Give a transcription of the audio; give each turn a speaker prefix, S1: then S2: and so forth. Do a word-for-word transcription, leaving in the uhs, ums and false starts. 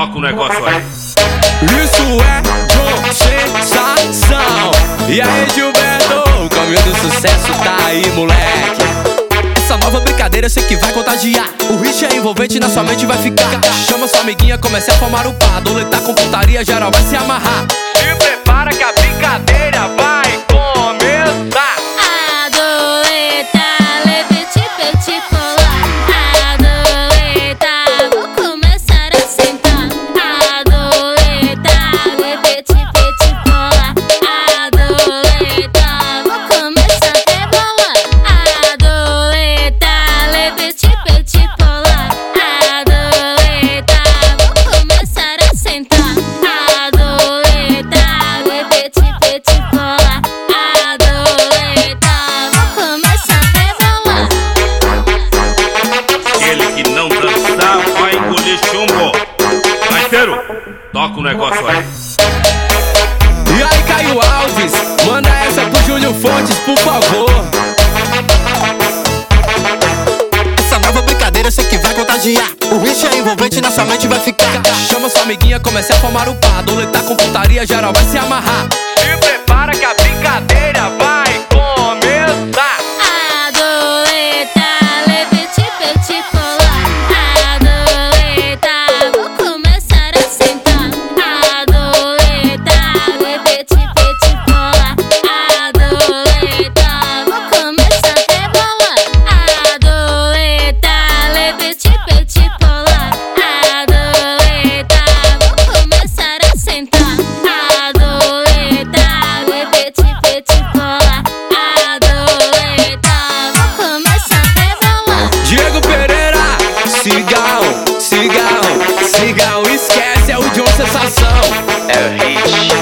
S1: toca o negócio aí.
S2: Isso é John Sensação. E aí, Gilberto, o caminho do sucesso tá aí, moleque. Essa nova brincadeira eu sei que vai contagiar. O hit é envolvente, na sua mente vai ficar. Chama sua amiguinha, comece a formar o par. Doletar com putaria, geral vai se amarrar. Se prepara que a brincadeira vai começar.
S3: Adoletar, levete, pete, colar. Adoletar, vou começar a sentar. Adoletar, levete, pete, colar. Adoletar, vou começar a rebolar. Adoletar, levete, pete, colar. Adoletar, vou começar a sentar. Adoletar, levete, pete, colar. Adoletar, vou começar a rebolar.
S1: Aquele que não dançar vai engolir chumbo. Maiteiro, toca o negócio aí.
S2: E aí, Caio Alves, manda essa pro Júlio Fontes, por favor. Essa nova brincadeira eu sei que vai contagiar. O hit é envolvente, na sua mente vai ficar. Chama sua amiguinha, comece a formar o par. Doletar com putaria, geral vai se amarrar. Se prepara que a brincadeira vai começar.
S3: Adoletar, levete, pete, colar. Adoletar, vou começar a sentar. Adoletar, levete, pete, colar. Adoletar, vou começar a rebolar. Adoletar, levete, pete, colar. Adoletar, vou começar a sentar. Adoletar, levete, pete, colar. Adoletar, vou começar a rebolar.
S2: Diego Pereira, cigarro, cigarro, cigarro, esquece, é o John Sensação. É o hit.